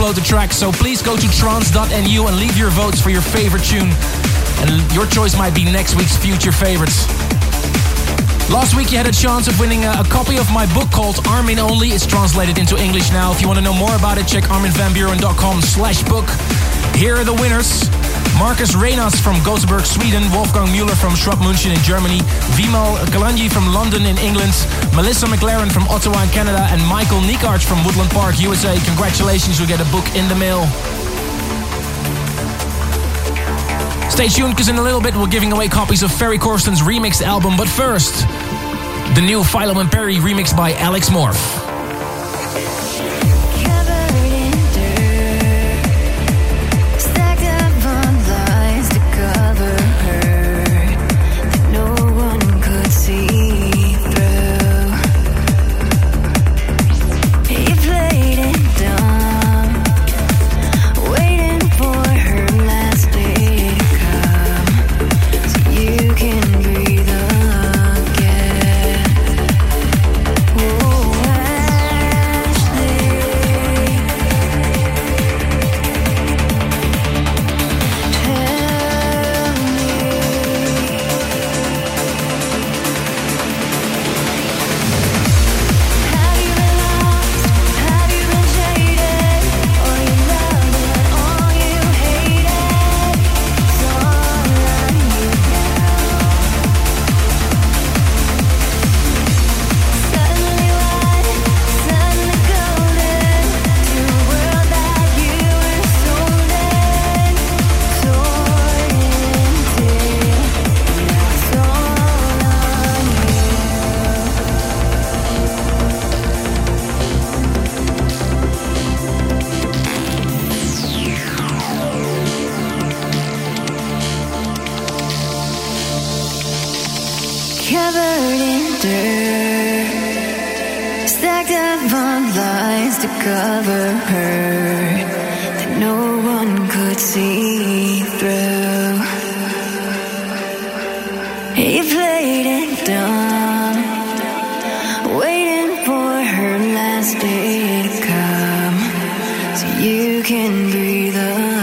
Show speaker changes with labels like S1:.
S1: upload the track, so please go to trance.nu and leave your votes for your favorite tune. And your choice might be next week's future favorites. Last week you had a chance of winning a copy of my book called Armin Only. It's translated into English now. If you want to know more about it, check arminvanburen.com/book. Here are the winners. Marcus Reynas from Gothenburg, Sweden. Wolfgang Müller from Schwabmünchen in Germany. Vimal Kalanji from London in England. Melissa McLaren from Ottawa in Canada. And Michael Nikarch from Woodland Park, USA. Congratulations, you'll get a book in the mail. Stay tuned, because in a little bit we're giving away copies of Ferry Corsten's remixed album. But first, the new Philo and Perry remix by Alex Morph.
S2: Covered in dirt, stacked up on lies to cover hurt that no one could see through. He played it dumb, waiting for her last day to come so you can breathe again.